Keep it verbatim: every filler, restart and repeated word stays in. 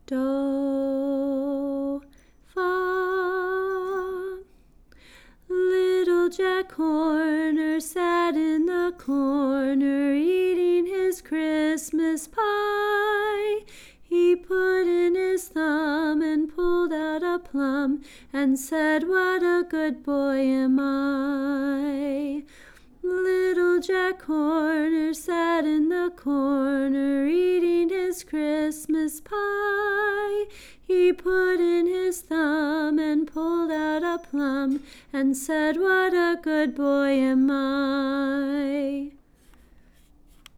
do, fa. Little Jack Horner sat in the corner eating his Christmas pie. He put in his thumb and pulled out a plum and said, "What a good boy am I." Little Jack Horner sat in the corner eating his Christmas pie. He put in his thumb and pulled out a plum and said, "What a good boy am I."